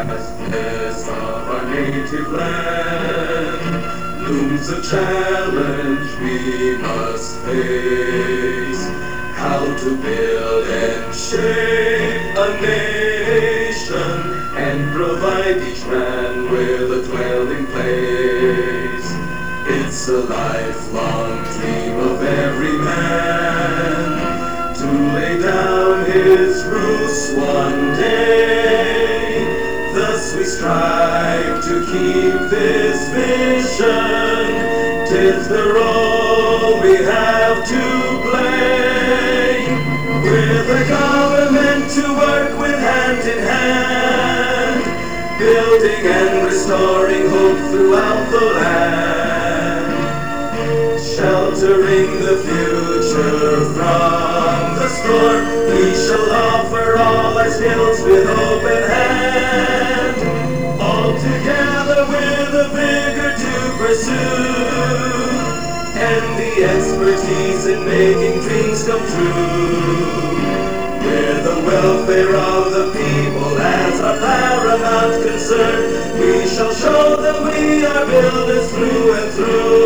vastness of our native land looms a challenge we must face. How to build and shape a nation and provide each man with a dwelling place. It's a lifelong dream of every man to lay down his roots one day. Thus we strive to keep this vision. 'Tis the role we have to play. With the government to work with hand in hand, building and restoring hope throughout the land, sheltering the future from the storm. We shall offer all our skills with open hand, all together with a vigor to pursue, and the expertise in making dreams come true. With the welfare of the people as our paramount concern, we shall show them we are builders through and through.